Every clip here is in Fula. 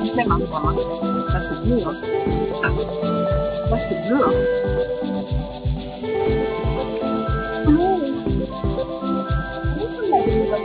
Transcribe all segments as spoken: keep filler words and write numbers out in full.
Memang, memang. Dat is duur. Dat is duur. Oh, ini kan lagi buat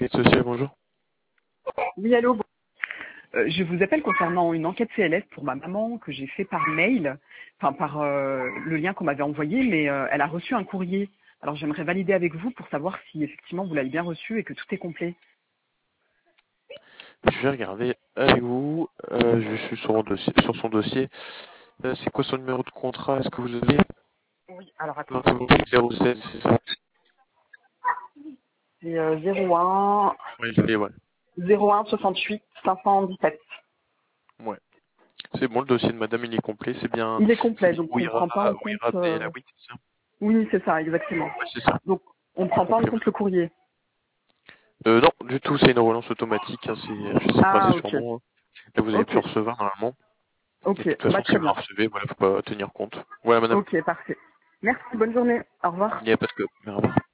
Enquête sociale, bonjour. Oui, allô. bon- Euh, je vous appelle concernant une enquête C L S pour ma maman que j'ai fait par mail, enfin par euh, le lien qu'on m'avait envoyé, mais euh, elle a reçu un courrier. Alors j'aimerais valider avec vous pour savoir si effectivement vous l'avez bien reçu et que tout est complet. Je vais regarder avec vous. Euh, je suis sur, mon dossier, sur son dossier. Euh, c'est quoi son numéro de contrat? Est-ce que vous l'avez? Oui, alors attendez. vingt-huit zéro sept, c'est ça? C'est euh, zéro un Oui, je l'ai, ouais. zéro un soixante-huit cinq cent dix-sept. Ouais. C'est bon, le dossier de madame, il est complet. C'est bien, Il est c'est complet, bien donc on ne Ouira, prend pas en compte. Ouira euh, Bella, oui, c'est ça? Oui, c'est ça, exactement. Ouais, c'est ça. Donc on ne C'est prend pas en complet. compte le courrier. Euh, non, du tout, c'est une relance automatique. Hein, c'est, je sais Ah, basé sur ok. moi. Hein. Là, vous avez pu Ok. recevoir normalement. Et Ok. de toute Bah façon, si très vous la bien. recevez, voilà, faut pas tenir compte. Voilà, madame. Ok, parfait. Merci. Bonne journée. Au revoir. Il n'y a pas de... Au revoir.